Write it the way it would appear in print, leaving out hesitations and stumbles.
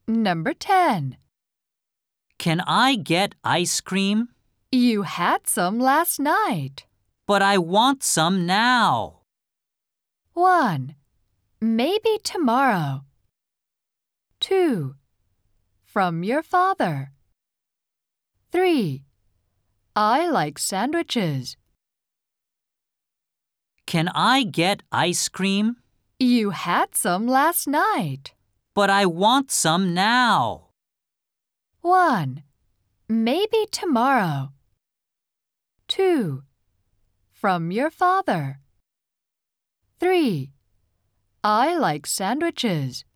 Number 10. Can I get ice cream? You had some last night. But I want some now. 1. Maybe tomorrow. 2. From your father. 3. I like sandwiches. Can I get ice cream? You had some last night. But I want some now. 1. Maybe tomorrow. 2. From your father. 3. I like sandwiches.